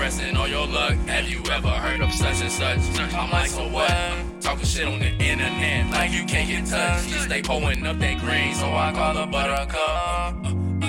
pressing on your luck. Have you ever heard of such and such? I'm like, so what? Talking shit on the internet like you can't get touched. You stay pulling up that green, so I call her Buttercup.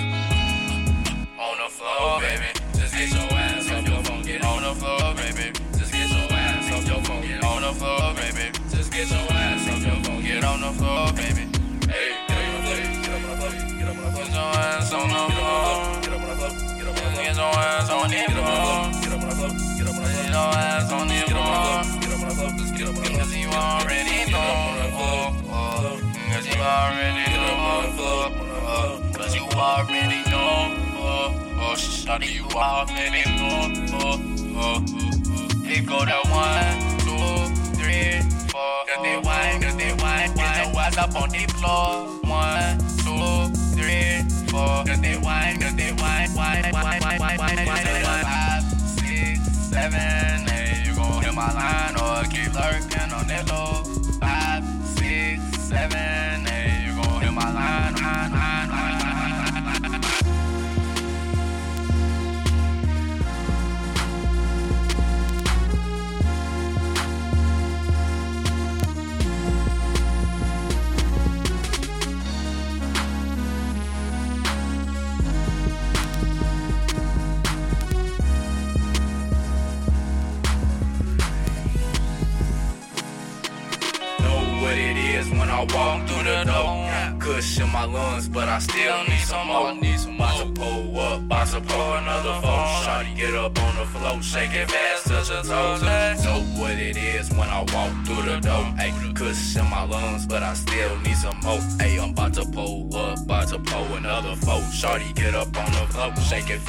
On the floor, baby. Just get your ass off your phone. Get on the floor, baby. Just get your ass off your phone. Get on the floor, baby. Just get your ass off your phone. Get on the floor, baby. Hey, get on the floor. Get up on the floor. Get up on the floor. Get your ass on the floor. Get up on the floor. Get up on the floor. Get your ass on the floor. Get up on the floor. Get up on the floor. Get your ass on the floor. Get up on the floor. Just get up on the floor. Cause you already know. Cause you already know. Cause you already know. Shawty, you already know. It go to 1, 2, 3, 4. Cause they wine. Get your ass up on the floor. 1, 2, 3, 4. Cause they wine. 5, 6, 7, 8. You gon' hit my line or keep lurking on that low. 5, 6, 7, 8. You gon' hit my line. What it is when I walk through the door. Kush in my lungs, but I still need some more. About to pull up, about to pull another phone. Shawty, get up on the floor, shake it fast, touch her toes. Know what it is when I walk through the door. Ay, kush in my lungs, but I still need some more. Ay, I'm about to pull up, about to pull another phone. Shawty, get up on the floor, shake it